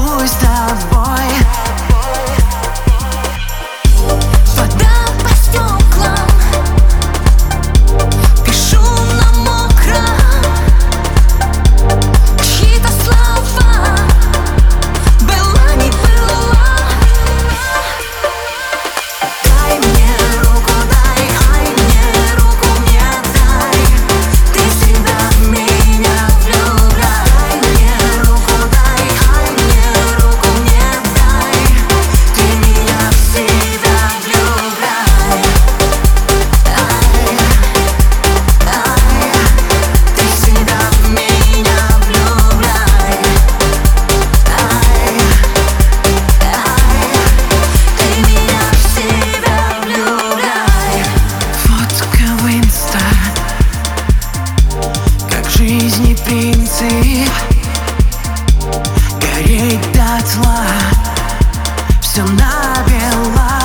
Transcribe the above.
любуюсь тобой. Вода по стеклам, пишу на мокром чьи-то слова. Была не была. Дай мне руку, дай, ай, мне руку мне дай. Ты всегда в меня влюбляй. Мне руку дай, ай, мне руку мне дай. Ты меня в себя влюбляй. Ай, ай, ты всегда в меня влюбляй. Ай, ай, ты меня в себя влюбляй. Фотка в инста, как в жизни принцип. Гореть дотла, все набела.